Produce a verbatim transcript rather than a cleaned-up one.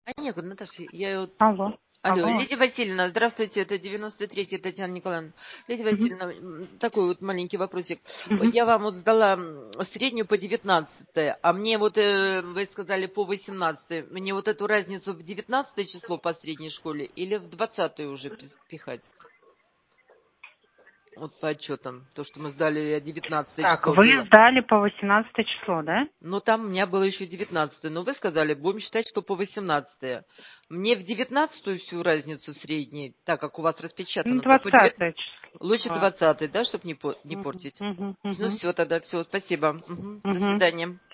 А нет, Наташа, я вот... Алло. Алло, Алло. Лидия Васильевна, здравствуйте, это девяносто третья Татьяна Николаевна. Лидия Мгм. Васильевна, м, такой вот маленький вопросик. Мгм. Я вам вот сдала м, среднюю по девятнадцатое, а мне вот, э, вы сказали, по восемнадцатое. Мне вот эту разницу в девятнадцатое число по средней школе или в двадцатое уже пис- пихать? Вот по отчетам. То, что мы сдали девятнадцатое Так, число вы было. сдали по восемнадцатое число, да? Но там у меня было еще девятнадцатое. Но вы сказали, будем считать, что по восемнадцатое. Мне в девятнадцатую всю разницу в средней, так как у вас Ну, распечатано-то по девятнадцатое. двадцатое число. Лучше Да. двадцатый, да, чтобы не, по- не Мгм. портить? Мгм. Ну Мгм. все, тогда все, спасибо. Мгм. До Мгм. свидания.